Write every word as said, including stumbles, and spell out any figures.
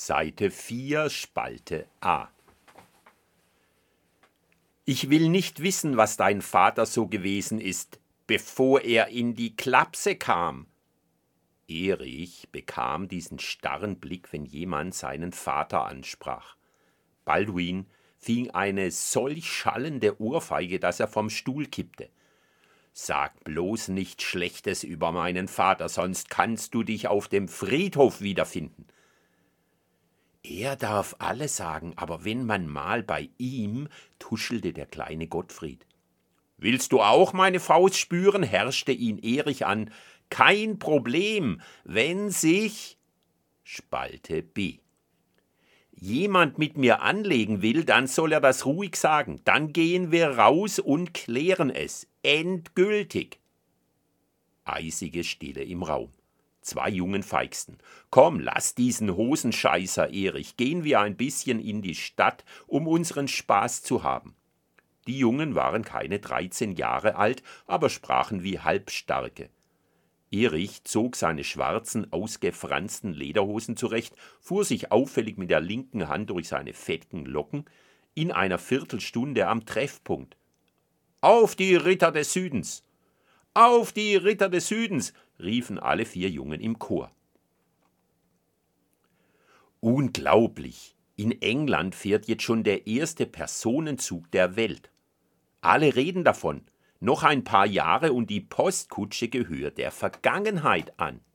Seite vier, Spalte A. Ich will nicht wissen, was dein Vater so gewesen ist, bevor er in die Klapse kam. Erich bekam diesen starren Blick, wenn jemand seinen Vater ansprach. Balduin fing eine solch schallende Ohrfeige, dass er vom Stuhl kippte. Sag bloß nichts Schlechtes über meinen Vater, sonst kannst du dich auf dem Friedhof wiederfinden. Er darf alles sagen, aber wenn man mal bei ihm, tuschelte der kleine Gottfried. Willst du auch meine Faust spüren, herrschte ihn Erich an. Kein Problem, wenn sich, Spalte B. jemand mit mir anlegen will, dann soll er das ruhig sagen. Dann gehen wir raus und klären es. Endgültig. Eisige Stille im Raum. Zwei Jungen feixten. Komm, lass diesen Hosenscheißer, Erich. Gehen wir ein bisschen in die Stadt, um unseren Spaß zu haben. Die Jungen waren keine dreizehn Jahre alt, aber sprachen wie Halbstarke. Erich zog seine schwarzen, ausgefransten Lederhosen zurecht, fuhr sich auffällig mit der linken Hand durch seine fettigen Locken, in einer Viertelstunde am Treffpunkt. »Auf die Ritter des Südens! Auf die Ritter des Südens!« riefen alle vier Jungen im Chor. Unglaublich! In England fährt jetzt schon der erste Personenzug der Welt. Alle reden davon. Noch ein paar Jahre und die Postkutsche gehört der Vergangenheit an.